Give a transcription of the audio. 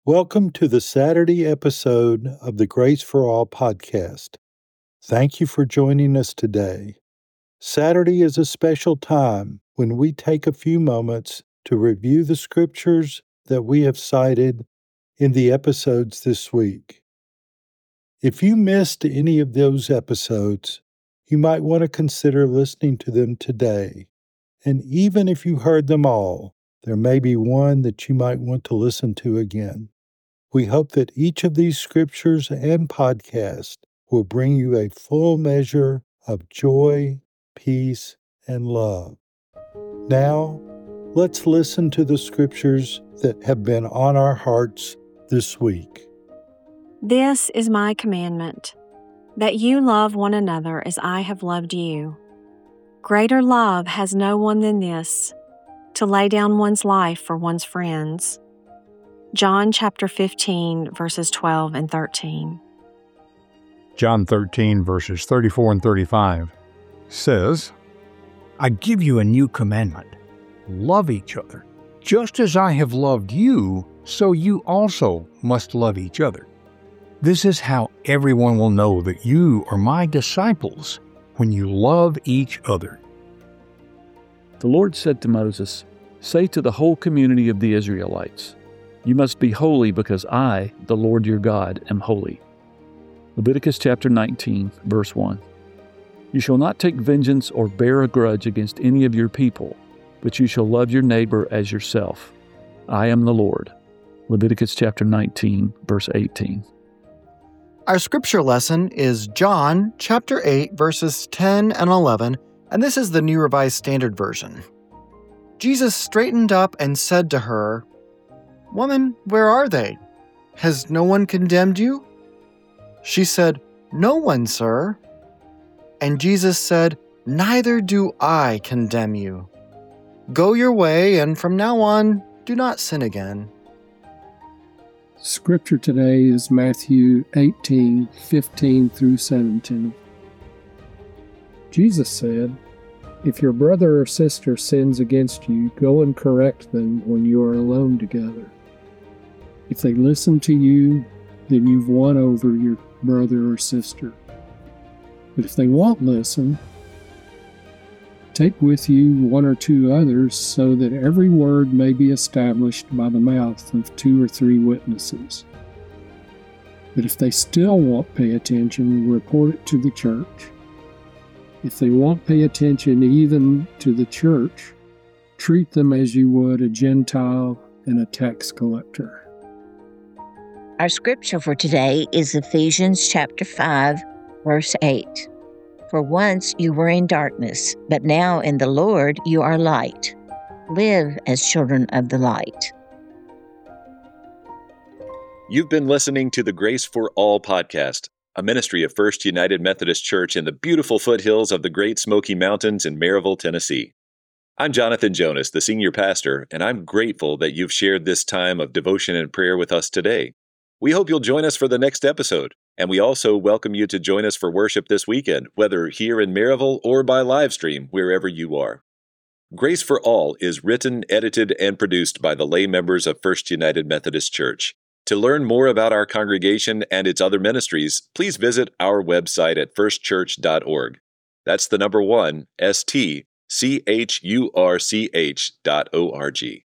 Welcome to the Saturday episode of the Grace for All podcast. Thank you for joining us today. Saturday is a special time when we take a few moments to review the scriptures that we have cited in the episodes this week. If you missed any of those episodes, you might want to consider listening to them today. And even if you heard them all, there may be one that you might want to listen to again. We hope that each of these scriptures and podcasts will bring you a full measure of joy, peace, and love. Now, let's listen to the scriptures that have been on our hearts this week. This is my commandment, that you love one another as I have loved you. Greater love has no one than this, to lay down one's life for one's friends. John chapter 15, verses 12 and 13. John 13, verses 34 and 35 says, I give you a new commandment. Love each other. Just as I have loved you, so you also must love each other. This is how everyone will know that you are my disciples, when you love each other. The Lord said to Moses, Say to the whole community of the Israelites, You must be holy because I, the Lord your God, am holy. Leviticus chapter 19, verse 1. You shall not take vengeance or bear a grudge against any of your people, but you shall love your neighbor as yourself. I am the Lord. Leviticus chapter 19, verse 18. Our scripture lesson is John chapter 8, verses 10 and 11, and this is the New Revised Standard Version. Jesus straightened up and said to her, Woman, where are they? Has no one condemned you? She said, No one, sir. And Jesus said, Neither do I condemn you. Go your way, and from now on, do not sin again. Scripture today is Matthew 18, 15 through 17. Jesus said, If your brother or sister sins against you, go and correct them when you are alone together. If they listen to you, then you've won over your brother or sister. But if they won't listen, take with you one or two others, so that every word may be established by the mouth of 2 or 3 witnesses. But if they still won't pay attention, report it to the church. If they won't pay attention even to the church, treat them as you would a Gentile and a tax collector. Our scripture for today is Ephesians chapter 5, verse 8. For once you were in darkness, but now in the Lord you are light. Live as children of the light. You've been listening to the Grace for All podcast, a ministry of First United Methodist Church in the beautiful foothills of the Great Smoky Mountains in Maryville, Tennessee. I'm Jonathan Jonas, the senior pastor, and I'm grateful that you've shared this time of devotion and prayer with us today. We hope you'll join us for the next episode, and we also welcome you to join us for worship this weekend, whether here in Maryville or by live stream, wherever you are. Grace for All is written, edited, and produced by the lay members of First United Methodist Church. To learn more about our congregation and its other ministries, please visit our website at firstchurch.org. That's the number 1, stchurch.org.